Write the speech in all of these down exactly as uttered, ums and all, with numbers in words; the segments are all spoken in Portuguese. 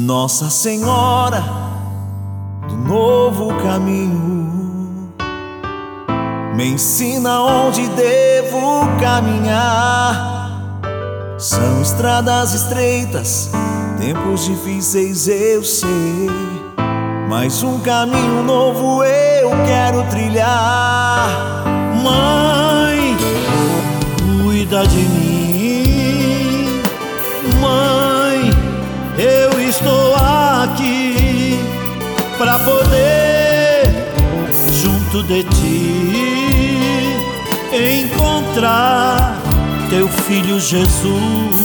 Nossa Senhora do Novo Caminho, me ensina onde devo caminhar. São estradas estreitas, tempos difíceis eu sei, mas um caminho novo eu quero trilhar. Mãe, cuida de mim. Mãe, eu estou aqui pra poder, junto de ti, encontrar teu filho Jesus.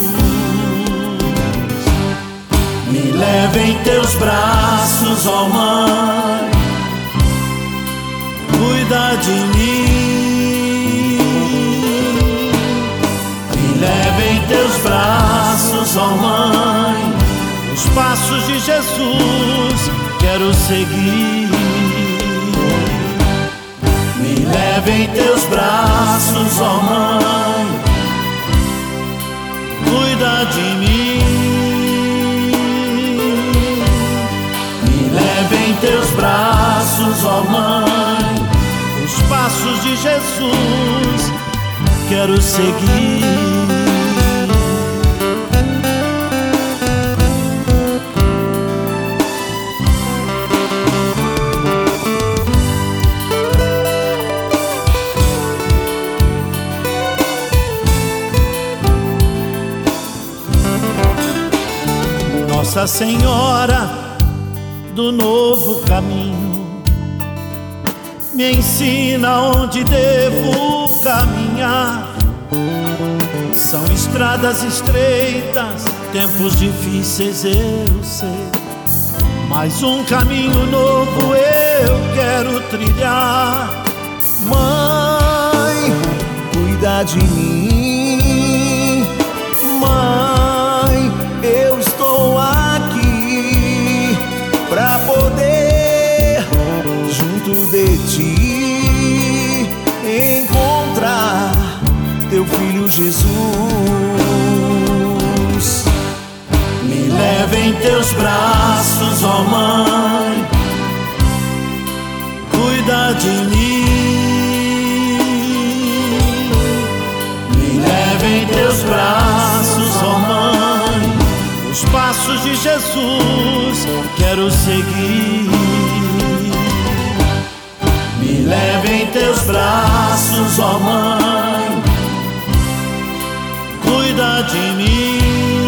Me leva em teus braços, ó Mãe, cuida de mim. Me leva em teus braços, ó Mãe, os passos de Jesus quero seguir. Me leva em teus braços, ó Mãe, cuida de mim. Me leva em teus braços, ó Mãe, os passos de Jesus quero seguir. Nossa Senhora do Novo Caminho, me ensina onde devo caminhar. São estradas estreitas, tempos difíceis eu sei, mas um caminho novo eu quero trilhar. Mãe, cuida de mim. Mãe, eu estou aqui pra poder, junto de ti, encontrar teu filho Jesus. Me leva em teus braços, ó Mãe, cuida de mim. Me leva em teus braços, ó Mãe, os passos de Jesus quero seguir. Me leva em teus braços, ó Mãe, cuida de mim.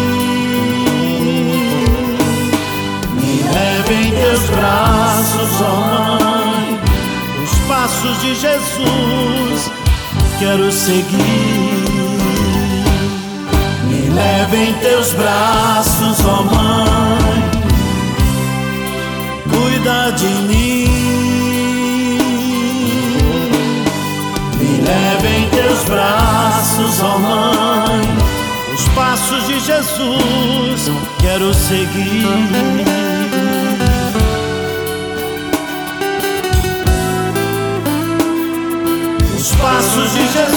Me leva em teus braços, ó Mãe, os passos de Jesus quero seguir. Me leva em teus braços, ó Mãe, cuida de mim. Me leva em teus braços, ó Mãe, os passos de Jesus quero seguir. Os passos de Jesus